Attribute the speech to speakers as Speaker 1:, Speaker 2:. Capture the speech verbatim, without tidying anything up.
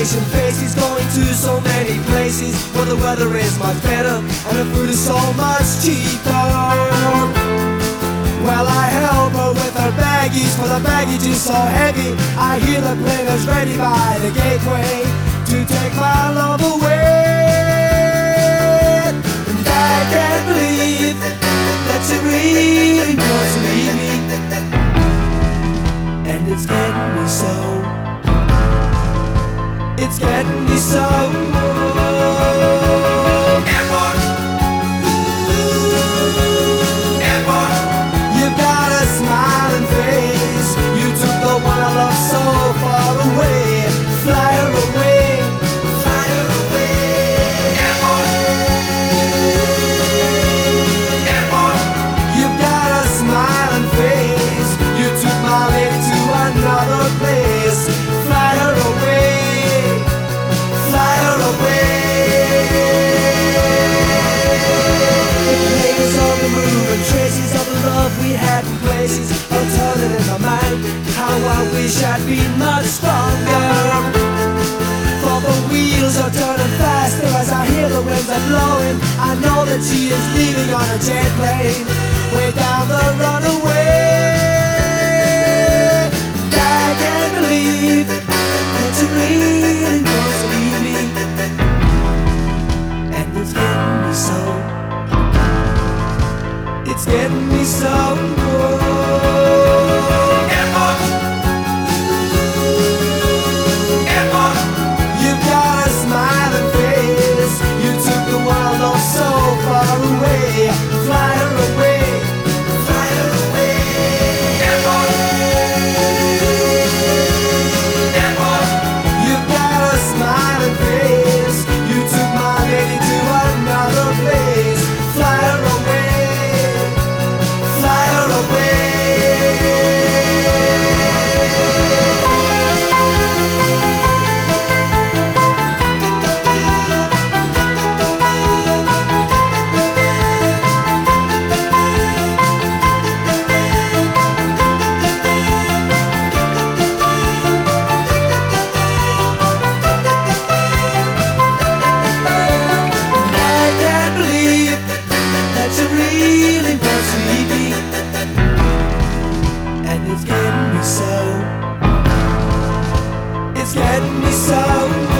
Speaker 1: vacation face. He's going to so many places where the weather is much better and the food is so much cheaper. Well, I help her with her baggies, for the baggage is so heavy. I hear the plane is ready by the gateway to take my love away. And I can't believe that you really want to leave me, and it's getting me so. It's getting me so. Airport. Airport. You've got a smiling face. You took the one I love so far away. Fly her away. Fly her away. Airport. Airport. You've got a smiling face. You took my lady to another place. Fly her away. Traces of the love we had in places are turning in my mind. How I wish I'd been much stronger. For the wheels are turning faster as I hear the winds are blowing. I know that she is leaving on a jet plane way down the runaway. I can't believe that you really want to leave me, and it's getting me so. It's getting me so. Airport. Airport. You've got a smiling face. You took the world off so far away. Fly her away. Fly her away. Airport. Airport. You've got a smiling face. You took my lady to another place. Fly her away. It's getting me so.